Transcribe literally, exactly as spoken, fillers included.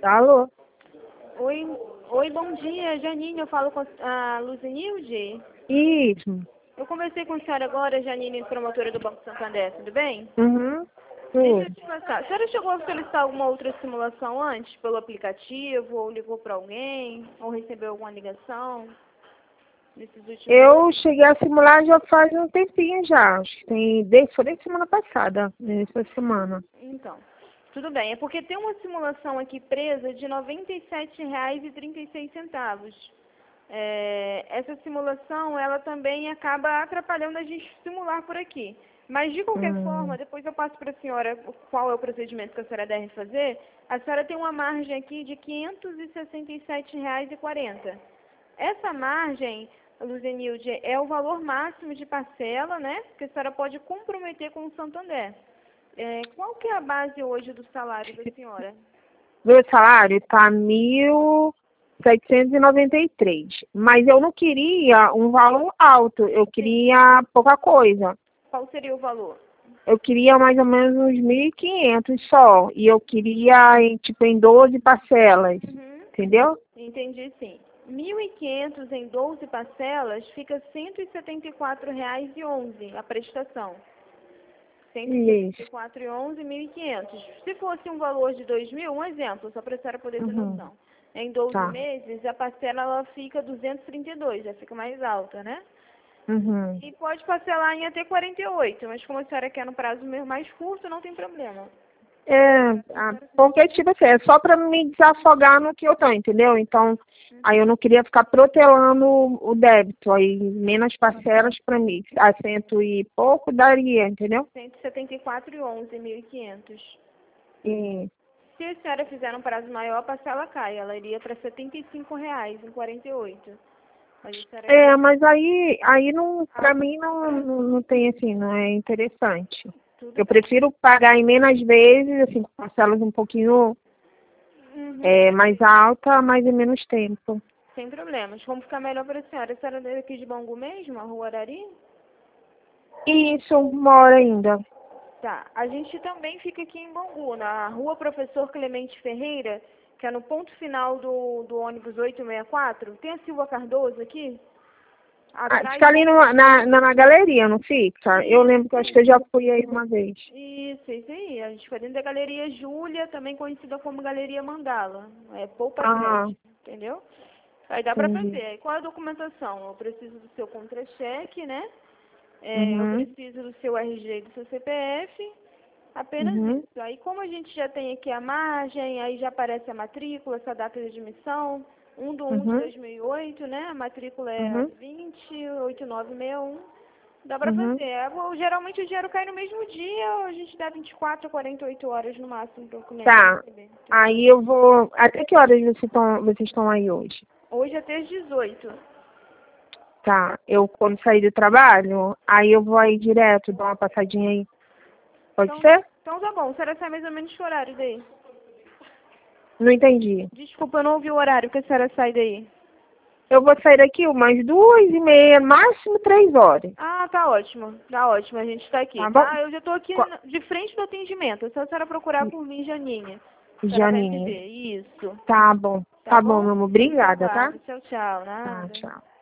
Alô? Oi, oi, bom dia, Janine. Eu falo com a Luzenilde. Isso. Eu conversei com a senhora agora, Janine, promotora do Banco Santander, tudo bem? Uhum. Deixa eu Tudo. te passar. A senhora chegou a solicitar alguma outra simulação antes, pelo aplicativo, ou ligou para alguém, ou recebeu alguma ligação nesses últimos Eu dias? cheguei a simular já faz um tempinho já. Acho que tem. Desde, foi desde semana passada, nessa semana. Então, tudo bem. É porque tem uma simulação aqui presa de noventa e sete reais e trinta e seis centavos. É, essa simulação, ela também acaba atrapalhando a gente simular por aqui. Mas, de qualquer Hum. forma, depois eu passo para a senhora qual é o procedimento que a senhora deve fazer. A senhora tem uma margem aqui de quinhentos e sessenta e sete reais e quarenta centavos. Essa margem, Luzenilde, é o valor máximo de parcela, né? Que a senhora pode comprometer com o Santander. É, qual que é a base hoje do salário da senhora? Meu salário tá mil setecentos e noventa e três. Mas eu não queria um valor alto. Eu Sim. queria pouca coisa. Qual seria o valor? Eu queria mais ou menos uns mil e quinhentos só. E eu queria, em, tipo, em doze parcelas. Uhum. Entendeu? Entendi, sim. mil e quinhentos em doze parcelas fica cento e setenta e quatro reais e onze centavos a prestação. cento e setenta e Isso. quatro reais e onze centavos, mil e quinhentos. Se fosse um valor de dois mil, um exemplo, só para a senhora poder ter Uhum. noção. Em doze Tá. meses, a parcela ela fica duzentos e trinta e dois, já fica mais alta, né? Uhum. E pode parcelar em até quarenta e oito, mas como a senhora quer no prazo mais curto, não tem problema. É, ah, porque, tipo assim, é só pra me desafogar no que eu tô, entendeu? Então, aí eu não queria ficar protelando o o débito, aí menos parcelas pra mim. A cento e pouco daria, entendeu? cento e setenta e quatro reais e onze centavos, mil e quinhentos. E, Se a senhora fizer um prazo maior, a parcela cai. Ela iria para setenta e cinco reais e quarenta e oito. Mas a senhora é, quer... mas aí, aí não, Ah, pra mim não, não, não tem assim, não é interessante. tudo Eu bem. prefiro pagar em menos vezes, assim, com parcelas um pouquinho Uhum. é, mais alta, mas em menos tempo. Sem problemas. Como ficar melhor para a senhora? A senhora é daqui de Bangu mesmo, a Rua Arari? E isso, mora ainda. Tá. A gente também fica aqui em Bangu, na Rua Professor Clemente Ferreira, que é no ponto final do, do ônibus oitocentos e sessenta e quatro. Tem a Silva Cardoso aqui? Ah, Atrás fica ali da... no, na, na, na galeria, não fica? Eu lembro que eu acho que eu já Isso, fui aí uma vez. isso, isso aí. A gente foi dentro da Galeria Júlia, também conhecida como Galeria Mandala. É Poupa Ah, Sede, entendeu? Aí dá pra entendi. fazer. Aí qual é a documentação? Eu preciso do seu contra-cheque, né? É, eu Uhum, preciso do seu R G e do seu C P F. Apenas uhum, isso. Aí como a gente já tem aqui a margem, aí já aparece a matrícula, essa data de admissão, um do um de uhum, dois mil e oito, né? A matrícula é uhum, vinte oito nove seis um. Dá pra uhum. fazer. É, bom, geralmente o dinheiro cai no mesmo dia, ou a gente dá vinte e quatro a quarenta e oito horas no máximo para o cliente Tá. receber, entendeu? Aí eu vou. Até que horas vocês estão, vocês estão aí hoje? Hoje até às dezoito. Tá. Eu, quando sair do trabalho, aí eu vou aí direto, dar uma passadinha aí. Pode Então, ser? então tá bom. Será que sai mais ou menos que horário daí? Não entendi. Desculpa, eu não ouvi o horário que a senhora sai daí. Eu vou sair daqui umas duas e meia, máximo três horas. Ah, tá ótimo. Tá ótimo, a gente tá aqui, Tá bom? tá? Eu já tô aqui Co- na- de frente do atendimento. É só a senhora procurar por mim, Janinha. A senhora vai me Janinha. ver. Isso. Tá bom. Tá Tá bom, bom? meu amor. Fico no Obrigada, tá? aguardo. Tchau, tchau. Tá, Nada. tchau.